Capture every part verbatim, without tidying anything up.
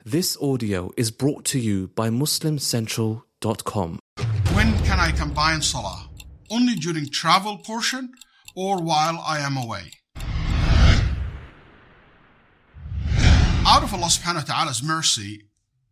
This audio is brought to you by Muslim Central dot com. When can I combine salah? Only during travel portion or while I am away? Out of Allah subhanahu wa ta'ala's mercy,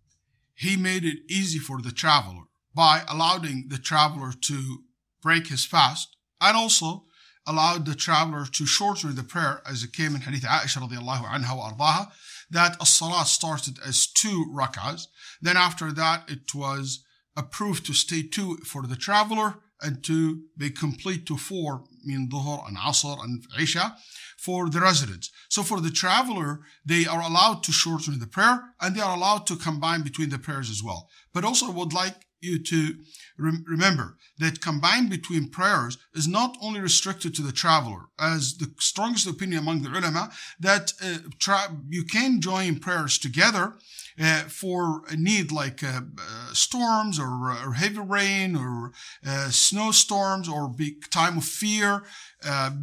He made it easy for the traveler by allowing the traveler to break his fast, and also allowed the traveler to shorten the prayer, as it came in Hadith Aisha radiallahu anha wa ardaha, that as-salat started as two rak'ahs. Then after that, it was approved to stay two for the traveler and to be complete to four, mean dhuhr and asr and isha, for the residents. So for the traveler, they are allowed to shorten the prayer and they are allowed to combine between the prayers as well. But also I would like you to rem- remember that combine between prayers is not only restricted to the traveler, as the strongest opinion among the ulama, that uh, tra- you can join prayers together uh, for a need like uh, uh, storms or, uh, or heavy rain or uh, snowstorms or big time of fear, uh,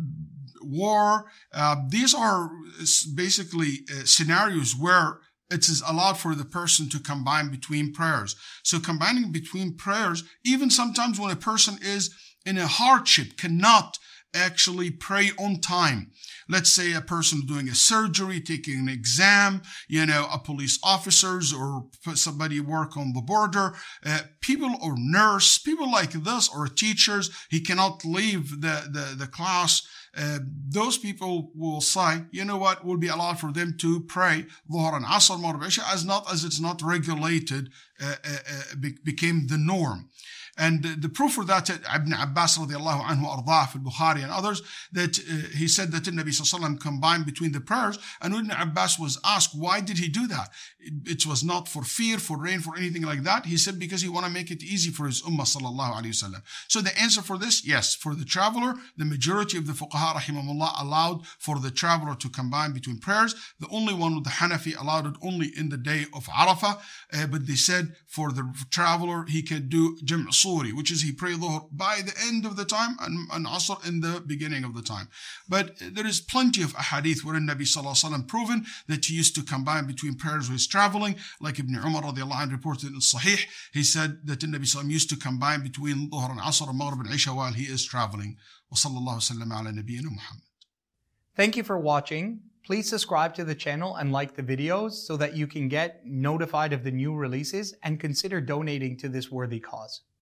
war. Uh, these are basically uh, scenarios where it is allowed for the person to combine between prayers. So combining between prayers, even sometimes when a person is in a hardship, cannot actually pray on time. Let's say a person doing a surgery, taking an exam, you know, a police officers or somebody work on the border, uh, people or nurse, people like this or teachers, he cannot leave the, the, the class. Uh, those people will say, you know what, will be allowed for them to pray Dhuhr and Asr, Maghrib, Isha, as not as it's not regulated, uh, uh, uh, be- became the norm. And uh, the proof for that, Ibn Abbas radiallahu anhu ardah fil Bukhari and others, that uh, he said that the Nabi sallallahu alaihi wasallam combined between the prayers. And Ibn Abbas was asked, why did he do that? It, it was not for fear, for rain, for anything like that. He said, because he want to make it easy for his ummah sallallahu alaihi wasallam. So the answer for this, yes, for the traveler, the majority of the fuqaha rahimahumullah allowed for the traveler to combine between prayers. The only one with the Hanafi allowed it only in the day of Arafah. Uh, but they said for the traveler, he can do Jam' Suri, which is he pray Dhuhr by the end of the time and, and Asr in the beginning of the time. But there is plenty of ahadith wherein Nabi sallallahu alaihi wasallam proven that he used to combine between prayers when he's traveling. Like Ibn Umar radiallahu anhu reported in Sahih, he said that the Nabi sallallahu alaihi wasallam used to combine between Dhuhr and Asr and Maghrib and Isha while he is traveling. Wa sallallahu sallam ala nabiyyina Muhammad. Thank you for watching. Please subscribe to the channel and like the videos so that you can get notified of the new releases, and consider donating to this worthy cause.